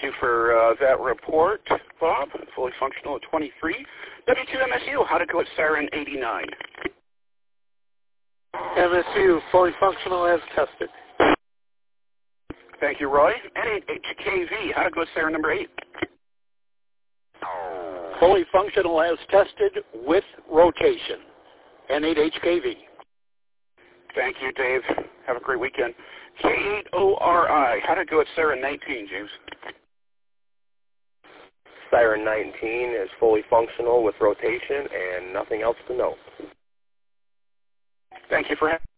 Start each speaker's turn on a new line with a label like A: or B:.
A: you for that report, Bob. Fully functional at 23. W2MSU, how to go at Siren 89.
B: MSU, fully functional as tested.
A: Thank you, Roy. N8HKV, how to go at Siren number 8.
C: Fully functional as tested with rotation. N8HKV.
A: Thank you, Dave. Have a great weekend. K8ORI, how to go at Siren 19, James?
D: Siren 19 is fully functional with rotation and nothing else to note.
A: Thank you for having